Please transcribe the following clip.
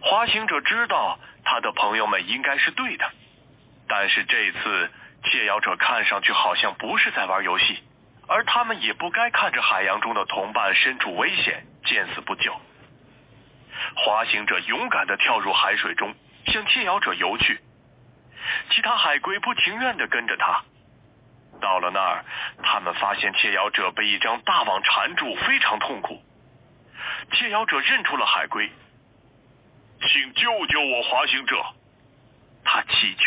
滑行者知道他的朋友们应该是对的，但是这次窃妖者看上去好像不是在玩游戏，而他们也不该看着海洋中的同伴身处危险，见死不救。滑行者勇敢地跳入海水中，向窃妖者游去，其他海龟不情愿地跟着他。到了那儿，他们发现窃妖者被一张大网缠住，非常痛苦。窃妖者认出了海龟，请救救我，滑行者，他祈求。